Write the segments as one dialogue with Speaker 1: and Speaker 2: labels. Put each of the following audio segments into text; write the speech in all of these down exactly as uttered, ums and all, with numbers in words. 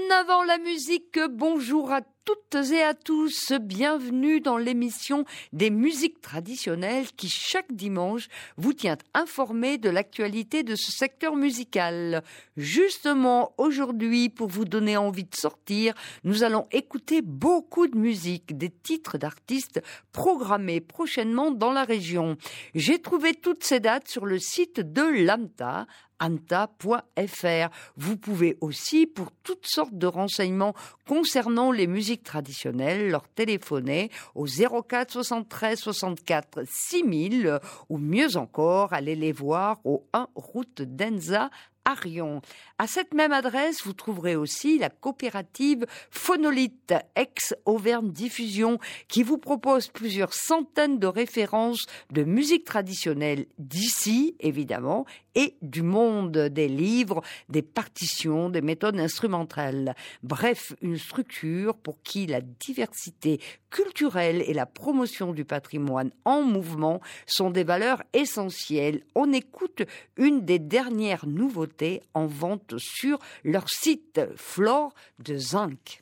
Speaker 1: En avant la musique, bonjour à toutes et à tous, bienvenue dans l'émission des musiques traditionnelles qui chaque dimanche vous tient informé de l'actualité de ce secteur musical. Justement, aujourd'hui, pour vous donner envie de sortir, nous allons écouter beaucoup de musique, des titres d'artistes programmés prochainement dans la région. J'ai trouvé toutes ces dates sur le site de l'AMTA, amta point f r. Vous pouvez aussi, pour toutes sortes de renseignements concernant les musiques traditionnelles, leur téléphoner au zéro quatre soixante-treize soixante-quatre six mille ou mieux encore, aller les voir au un route d'Enza à Rion. À cette même adresse, vous trouverez aussi la coopérative Phonolite, ex-Auvergne Diffusion, qui vous propose plusieurs centaines de références de musique traditionnelle d'ici, évidemment, et du monde, des livres, des partitions, des méthodes instrumentales. Bref, une structure pour qui la diversité culturelle et la promotion du patrimoine en mouvement sont des valeurs essentielles. On écoute une des dernières nouveautés en vente sur leur site, Flore de Zinc.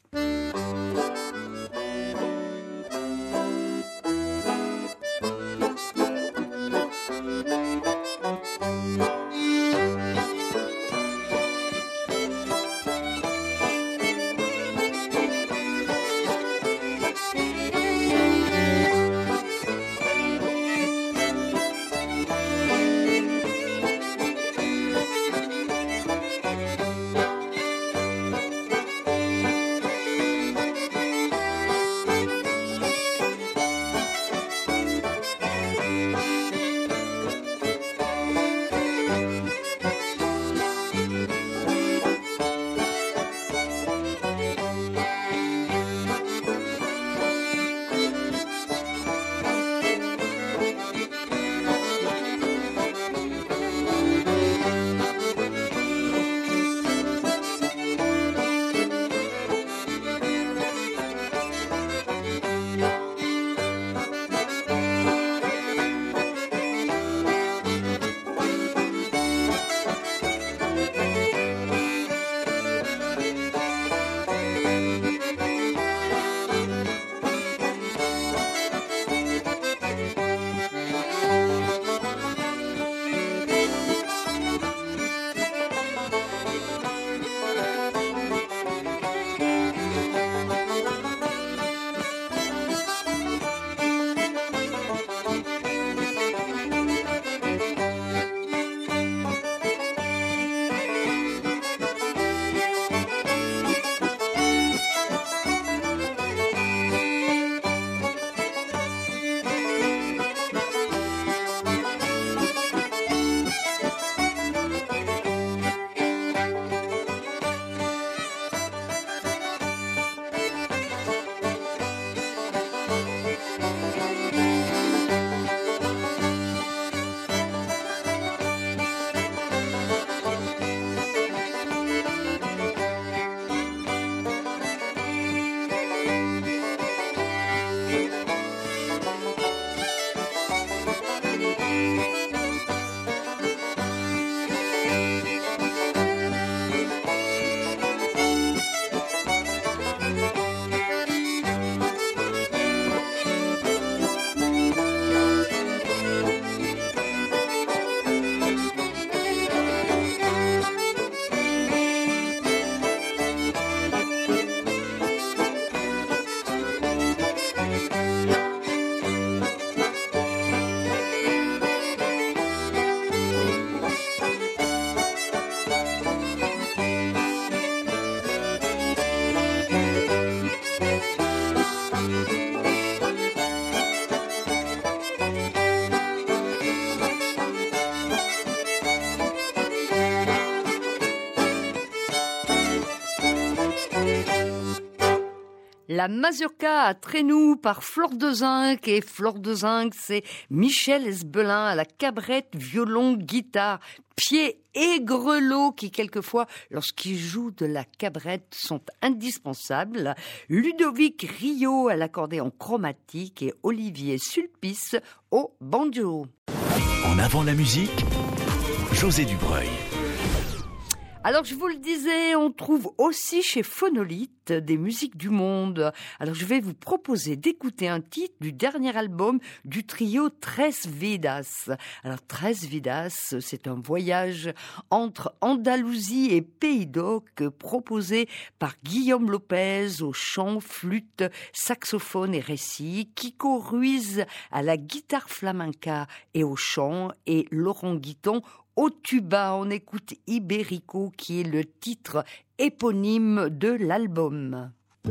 Speaker 1: La mazurka à Trénou par Flore de Zinc. Et Flore de Zinc, c'est Michel Esbelin à la cabrette, violon, guitare, pied et grelots qui, quelquefois, lorsqu'ils jouent de la cabrette, sont indispensables. Ludovic Rio à l'accordéon chromatique et Olivier Sulpice au banjo.
Speaker 2: En avant la musique, José Dubreuil.
Speaker 1: Alors, je vous le disais, on trouve aussi chez Phonolite des musiques du monde. Alors, je vais vous proposer d'écouter un titre du dernier album du trio Tres Vidas. Alors, Tres Vidas, c'est un voyage entre Andalousie et Pays d'Oc proposé par Guillaume Lopez au chant, flûte, saxophone et récit, Kiko Ruiz à la guitare flamenca et au chant et Laurent Guiton au tuba. On écoute Ibérico qui est le titre éponyme de l'album.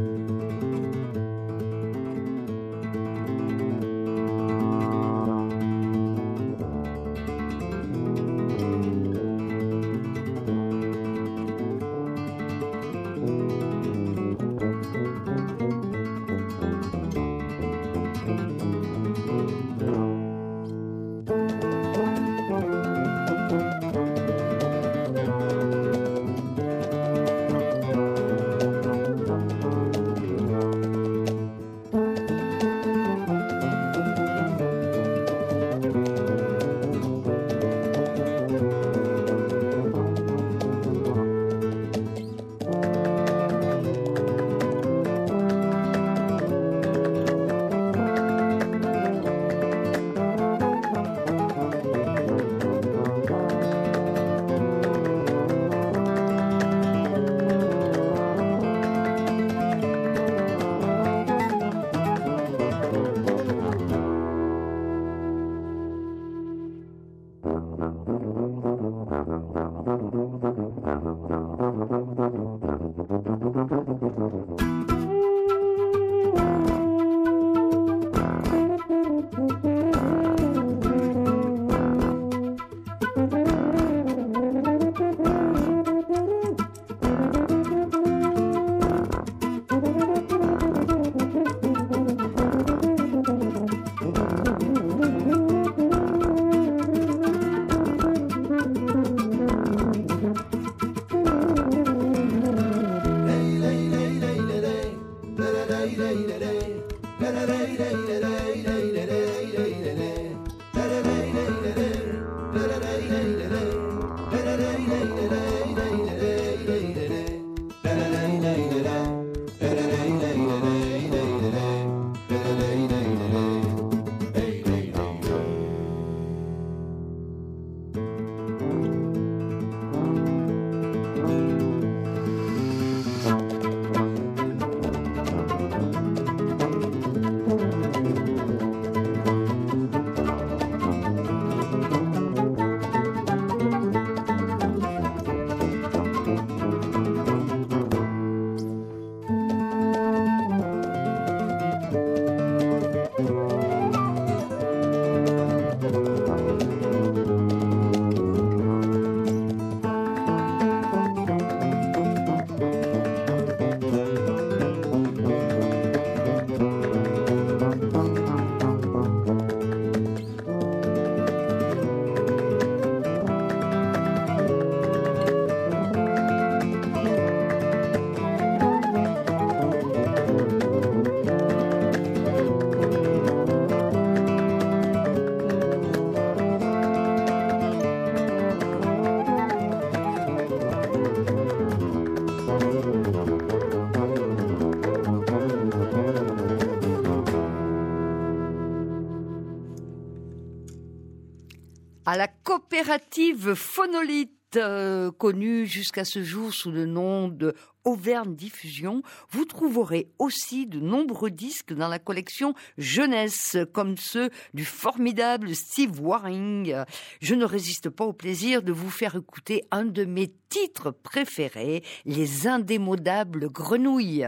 Speaker 1: À la coopérative Phonolite, euh, connue jusqu'à ce jour sous le nom de Auvergne Diffusion, vous trouverez aussi de nombreux disques dans la collection jeunesse, comme ceux du formidable Steve Waring. Je ne résiste pas au plaisir de vous faire écouter un de mes titres préférés, Les Indémodables Grenouilles.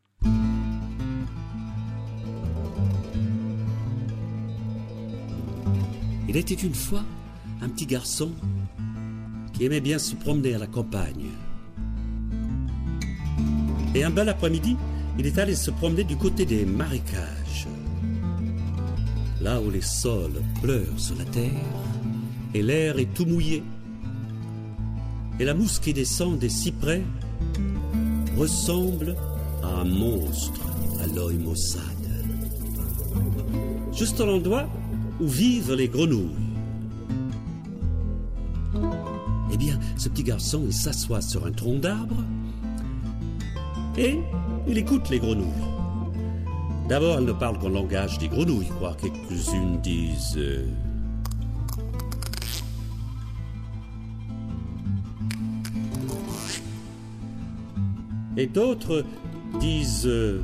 Speaker 2: Il était une fois un petit garçon qui aimait bien se promener à la campagne. Et un bel après-midi, il est allé se promener du côté des marécages, là où les sols pleurent sur la terre et l'air est tout mouillé. Et la mousse qui descend des cyprès ressemble à un monstre à l'œil maussade. Juste à l'endroit où vivent les grenouilles. Eh bien, ce petit garçon, il s'assoit sur un tronc d'arbre et il écoute les grenouilles. D'abord, elles ne parlent qu'en langage des grenouilles, quoi. Quelques-unes disent... Euh... Et d'autres disent... Euh...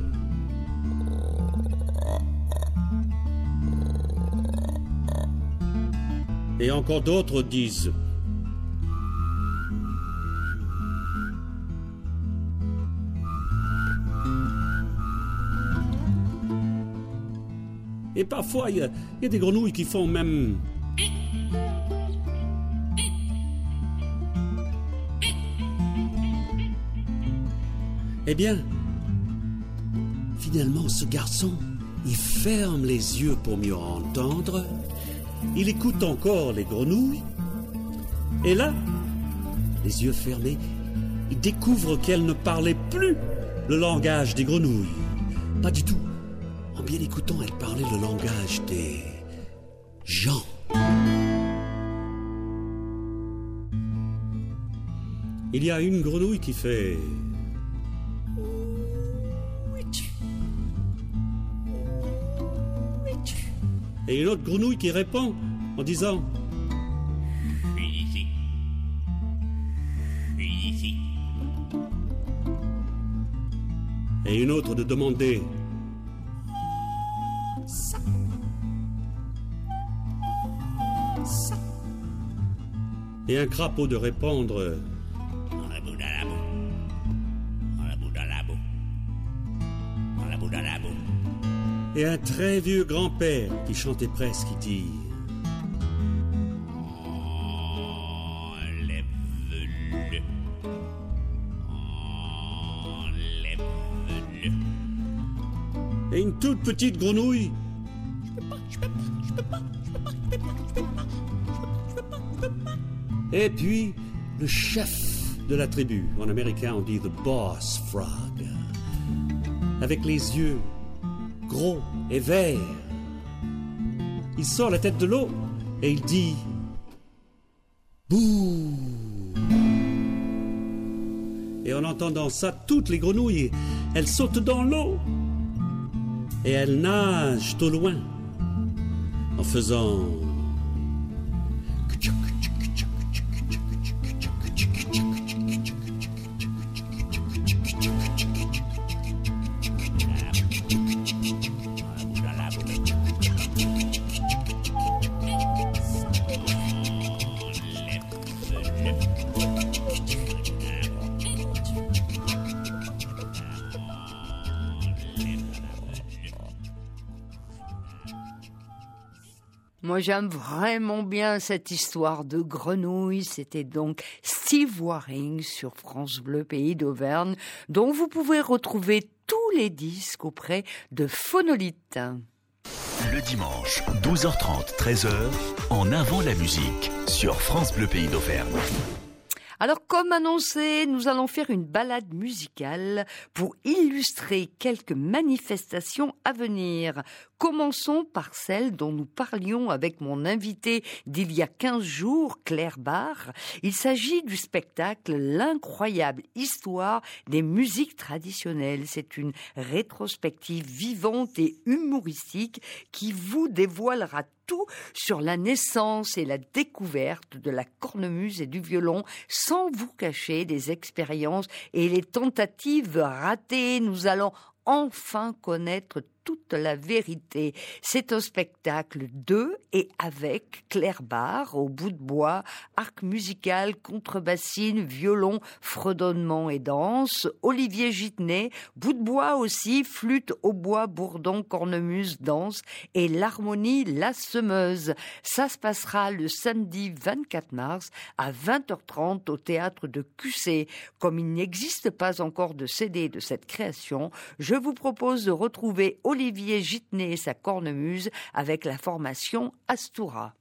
Speaker 2: Et encore d'autres disent... Et parfois, il y, y a des grenouilles qui font même... Eh bien, finalement, ce garçon, il ferme les yeux pour mieux entendre. Il écoute encore les grenouilles. Et là, les yeux fermés, il découvre qu'elle ne parlait plus le langage des grenouilles. Pas du tout. En bien écoutant, elle parlait le langage des gens. Il y a une grenouille qui fait... Et une autre grenouille qui répond en disant...
Speaker 3: Je suis ici. Je suis ici.
Speaker 2: Et une autre de demander...
Speaker 3: Ça. Ça.
Speaker 2: Et un crapaud de répondre...
Speaker 3: Dans la boue, dans la boue. Dans la boue, dans la boue. Dans la boue, dans la boue.
Speaker 2: Et un très vieux grand-père qui chantait presque, qui dit...
Speaker 3: Enlève-le. Enlève-le.
Speaker 2: Et une toute petite grenouille...
Speaker 3: Je peux pas, je peux pas, je peux pas, je peux pas, je peux pas, je peux pas, je peux pas, je peux pas.
Speaker 2: Et puis, le chef de la tribu. En américain, on dit the boss frog. Avec les yeux gros et verts. Il sort la tête de l'eau et il dit... Bouh! Et en entendant ça, toutes les grenouilles, elles sautent dans l'eau. Et elles nagent au loin en faisant...
Speaker 1: Moi, j'aime vraiment bien cette histoire de grenouille. C'était donc Steve Waring sur France Bleu Pays d'Auvergne, dont vous pouvez retrouver tous les disques auprès de Phonolite.
Speaker 4: Le dimanche, douze heures trente, treize heures, En avant la musique sur France Bleu Pays d'Auvergne.
Speaker 1: Alors, comme annoncé, nous allons faire une balade musicale pour illustrer quelques manifestations à venir. Commençons par celle dont nous parlions avec mon invité d'il y a quinze jours, Claire Barre. Il s'agit du spectacle L'incroyable histoire des musiques traditionnelles. C'est une rétrospective vivante et humoristique qui vous dévoilera tout sur la naissance et la découverte de la cornemuse et du violon, sans vous cacher des expériences et les tentatives ratées. Nous allons enfin connaître toute la vérité. C'est un spectacle de et avec Claire Barre au bout de bois, arc musical, contrebassine, violon, fredonnement et danse, Olivier Gitnet, bout de bois aussi, flûte, hautbois, bourdon, cornemuse, danse et l'harmonie La Semeuse. Ça se passera le samedi vingt-quatre mars à vingt heures trente au théâtre de Q C. Comme il n'existe pas encore de C D de cette création, je vous propose de retrouver Olivier Gitnet et sa cornemuse avec la formation Astoura.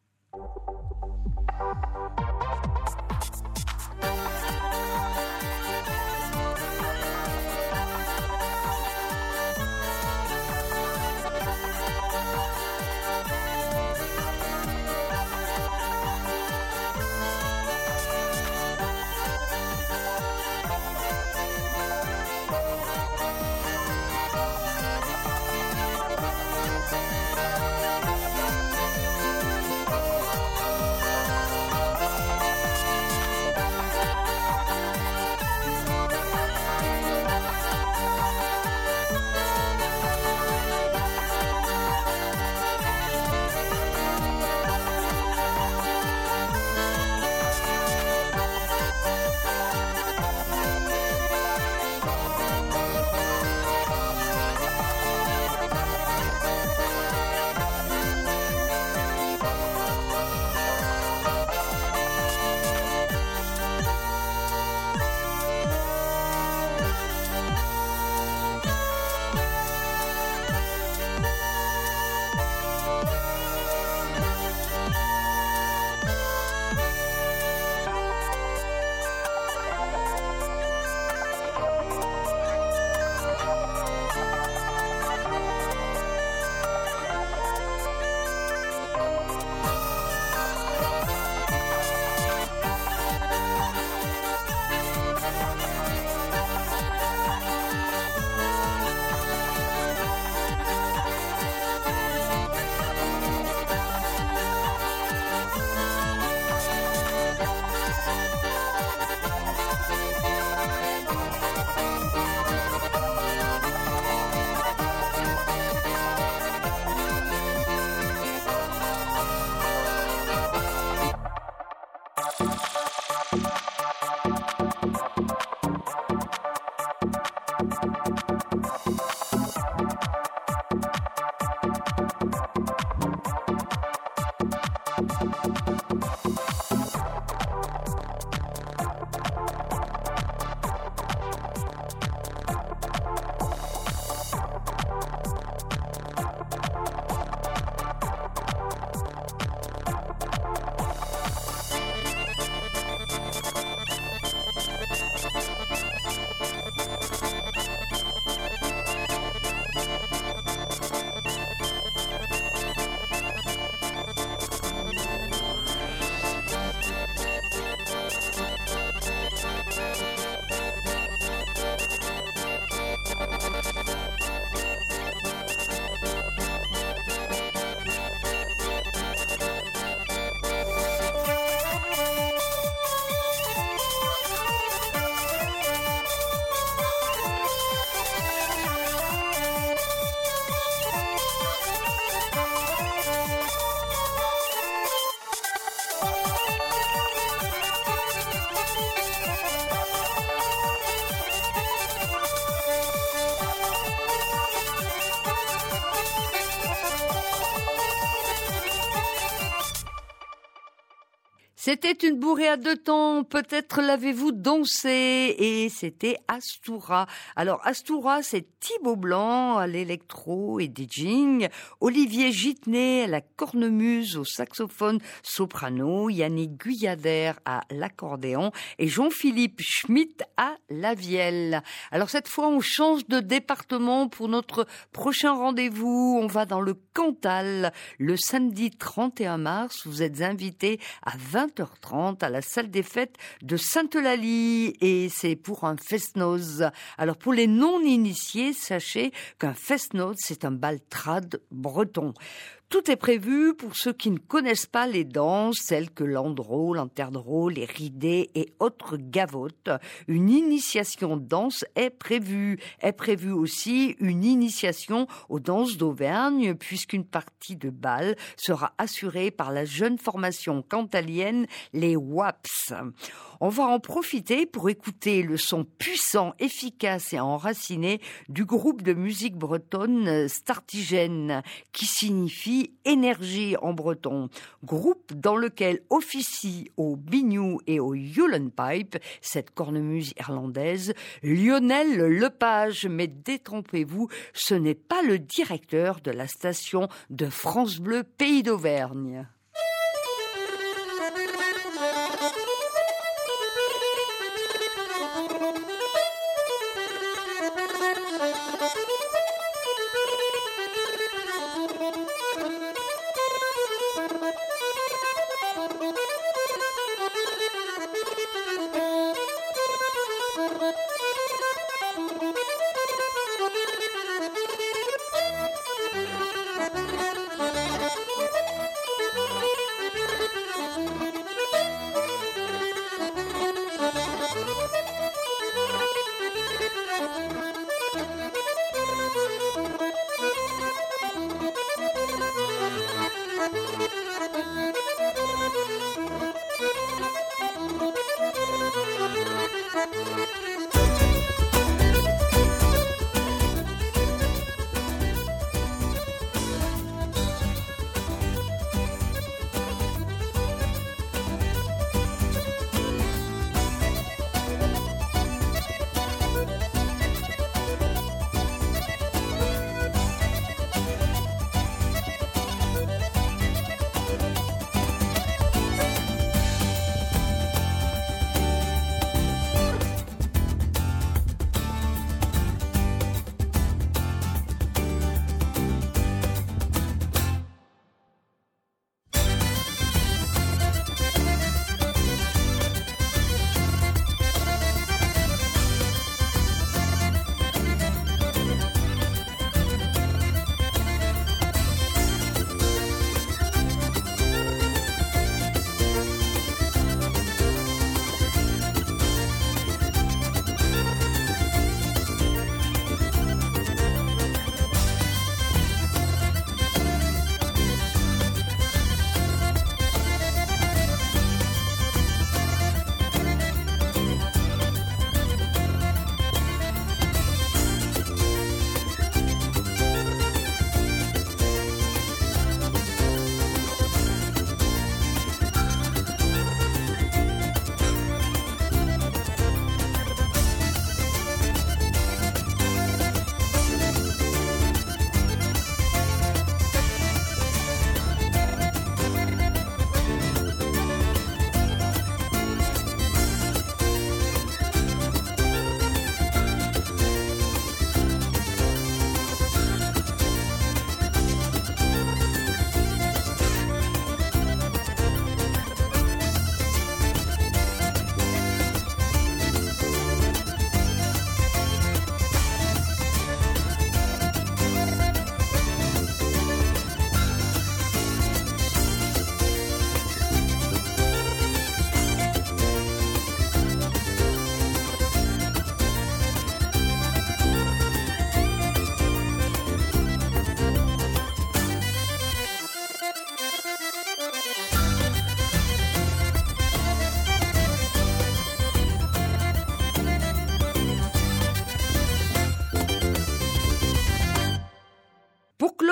Speaker 1: C'était une bourrée à deux temps, peut-être l'avez-vous dansé, et c'était Astoura. Alors Astoura, c'est Thibaut Blanc à l'électro et DJing, Olivier Gitnet à la cornemuse au saxophone soprano, Yannick Guyader à l'accordéon et Jean-Philippe Schmitt à la vielle. Alors cette fois, on change de département pour notre prochain rendez-vous. On va dans le Cantal le samedi trente et un mars. Vous êtes invités à vingt heures trente à la salle des fêtes de Sainte-Eulalie et c'est pour un fest-noz. Alors pour les non-initiés, sachez qu'un fest-noz, c'est un bal trad breton. Tout est prévu pour ceux qui ne connaissent pas les danses, telles que l'andro, l'interdro, les ridés et autres gavottes. Une initiation danse est prévue. Est prévue aussi une initiation aux danses d'Auvergne, puisqu'une partie de bal sera assurée par la jeune formation cantalienne, les W A P S. On va en profiter pour écouter le son puissant, efficace et enraciné du groupe de musique bretonne Startigène, qui signifie énergie en breton. Groupe dans lequel officie au biniou et au Yulenpipe, cette cornemuse irlandaise, Lionel Lepage. Mais détrompez-vous, ce n'est pas le directeur de la station de France Bleu Pays d'Auvergne.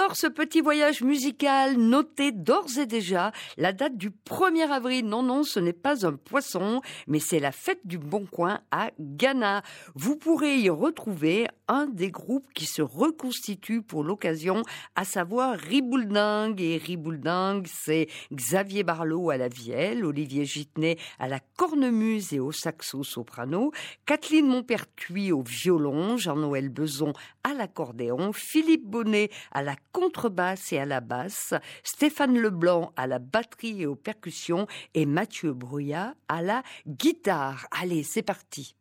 Speaker 1: Alors, ce petit voyage musical, notez d'ores et déjà la date du premier avril. Non, non, ce n'est pas un poisson, mais c'est la fête du Bon Coin à Ghana. Vous pourrez y retrouver un des groupes qui se reconstitue pour l'occasion, à savoir Riboulding. Et Riboulding, c'est Xavier Barlow à la vielle, Olivier Gitnet à la cornemuse et au saxo-soprano, Kathleen Montpertuis au violon, Jean-Noël Beson à l'accordéon, Philippe Bonnet à la contrebasse et à la basse, Stéphane Leblanc à la batterie et aux percussions et Mathieu Bruyat à la guitare. Allez, c'est parti.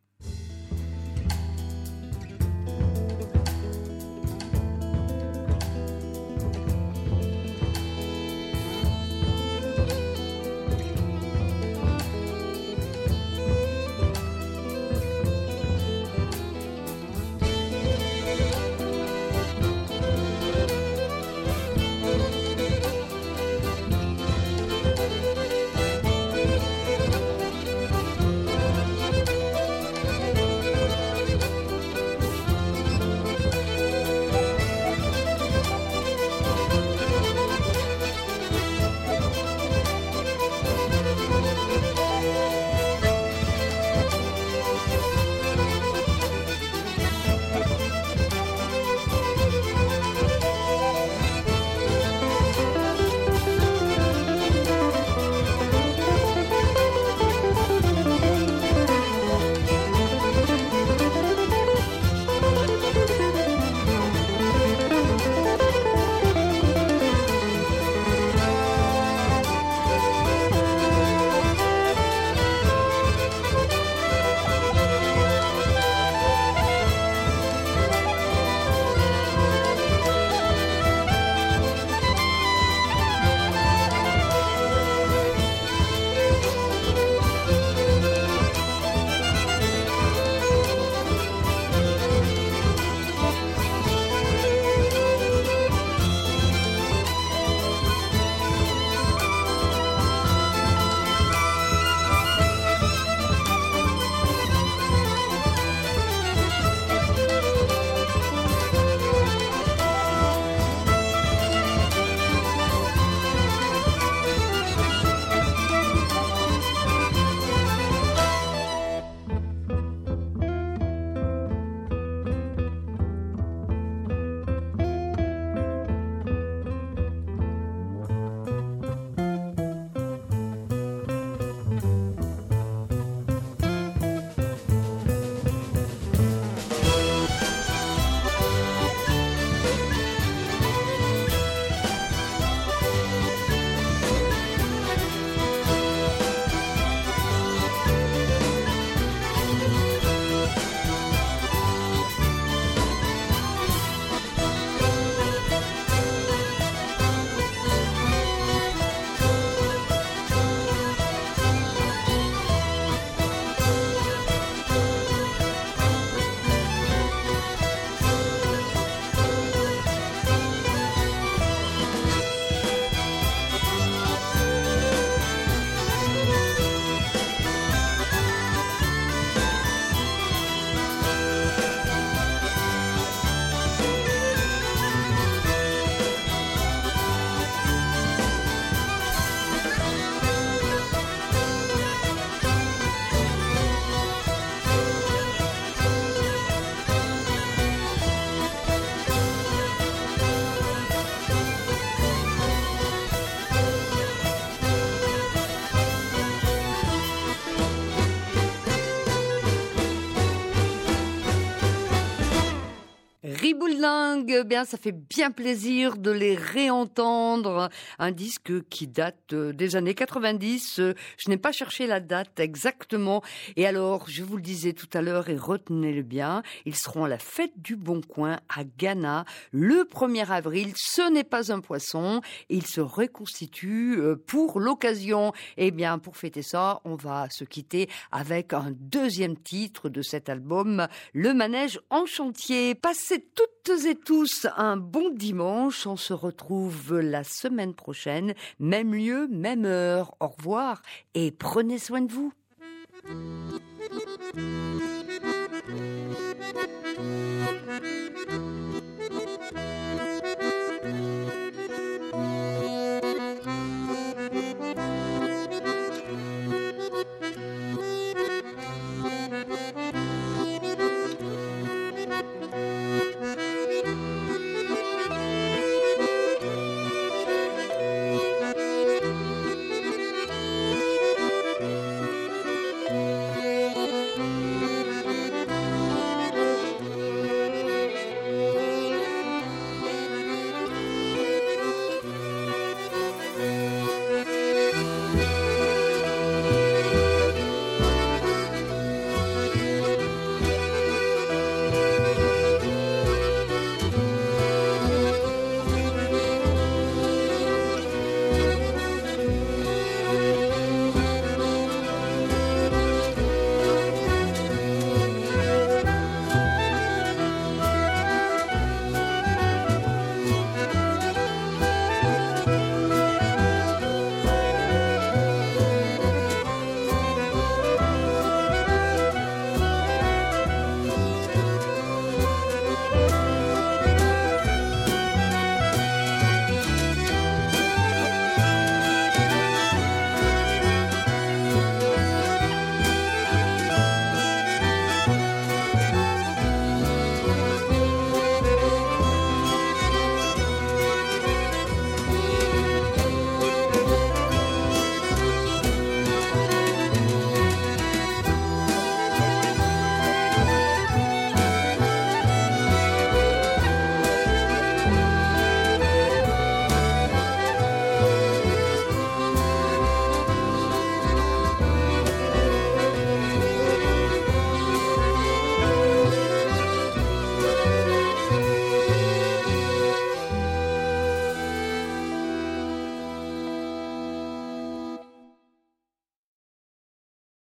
Speaker 1: Riboulding, bien, ça fait bien plaisir de les réentendre. Un disque qui date des années quatre-vingt-dix. Je n'ai pas cherché la date exactement. Et alors, je vous le disais tout à l'heure et retenez-le bien, ils seront à la fête du Bon Coin à Ghana le premier avril. Ce n'est pas un poisson. Ils se reconstituent pour l'occasion. Eh bien, pour fêter ça, on va se quitter avec un deuxième titre de cet album, Le Manège en chantier. Passez toutes et tous un bon dimanche. On se retrouve la semaine prochaine. Même lieu, même heure. Au revoir et prenez soin de vous. Thank you.